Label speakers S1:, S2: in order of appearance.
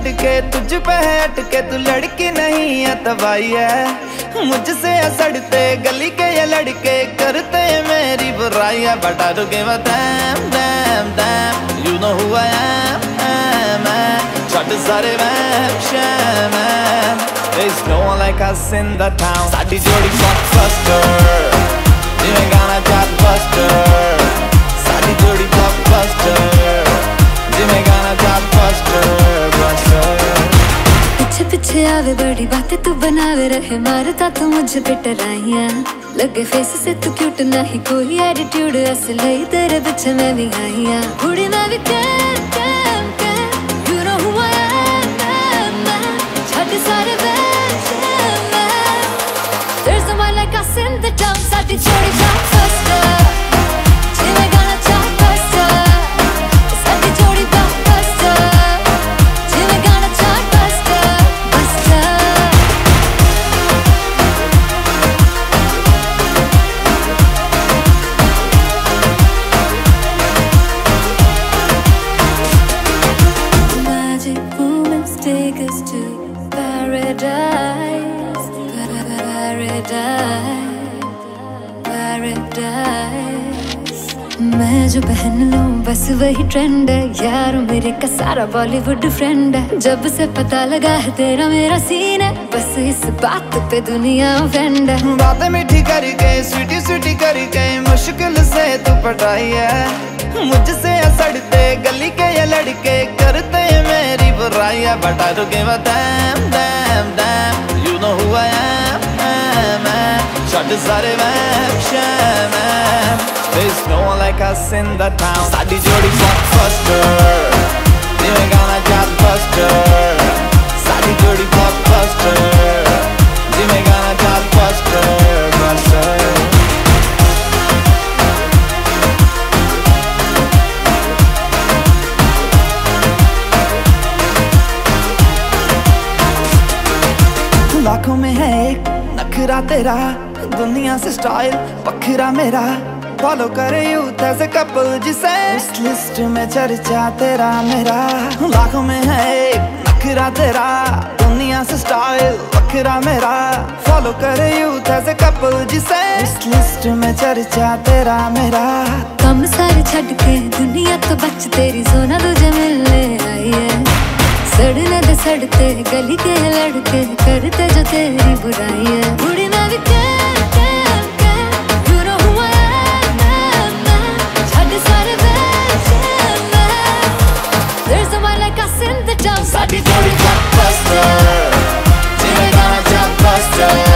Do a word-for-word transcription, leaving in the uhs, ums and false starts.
S1: छड़ के तुझ पे है अटके, तू लड़की नहीं है तबाही है। मुझसे सड़ते गली के ये लड़के करते मेरी बुराई है। But I don't give a damn, damn, damn, you know who I am, am, am. छड़ सारे वहम शहम, there's no one like us in the town। साडी जोड़ी blockbuster, जिवें गाना chartbuster। साडी जोड़ी blockbuster, जिवें गाना chartbuster, buster।
S2: पीछे पीछे आवे बड़ी बातें तू बनावे रहे, मारता तू मुझे पे टराइयां। लगे फेस से तू क्यूट नहीं कोई एटीट्यूड, ऐसे लई तेरे पीछे मैं भी आईया। कुड़ी मैं भी कैम कैम कैम, you know who I am, am, am। छड़ सारे वहम शहम, there's no one like us in the town। साडी जोड़ी blockbuster, जिवें गाना chartbuster। साडी जोड़ी blockbuster, जिवें गाना chartbuster, buster। Magic moments take us to paradise, paradise, paradise। मैं जो पहन लूं बस वही ट्रेंड है, यार मेरे का सारा बॉलीवुड फ्रेंड है। जब से पता लगा है तेरा मेरा सीन है, बस इस बात पे दुनिया फ्रेंड है।
S1: बातें मीठी करके स्वीटी स्वीटी करके मुश्किल से तू पटाई है। मुझसे सड़ते गली के ये लड़के करते मेरी बुराई है। But I don't give a damn, damn, damn, you know who I am, am, am। छड़ सारे वहम शहम, there's no one like us in the town। साडी जोड़ी blockbuster, जिवें गाना chartbuster। साडी जोड़ी blockbuster, जिवें गाना chartbuster, buster। लाखों में है एक नखरा तेरा, दुनिया से स्टाइल बखरा मेरा। फॉलो करे यूथ एज ए कपल जिसे, उस लिस्ट में चर्चा तेरा मेरा। लाखों में है एक नखरा तेरा, दुनिया से स्टाइल बखरा मेरा। फॉलो करे यूथ एज ए कपल जिसे, उस लिस्ट में चर्चा तेरा मेरा।
S2: कम सारे छड़ के दुनिया तो बच तेरी सोना तुझे मिलने आई है। सड़ने दे सड़ते गली के लड़के करते जो तेरी बुराई है। बुढ़ी मैं भी कैम कैम कैम, you know who I am, am, am। छड़ सारे वहम शहम, there's no one like us in the town।
S1: साडी जोड़ी blockbuster, जिवें गाना chartbuster।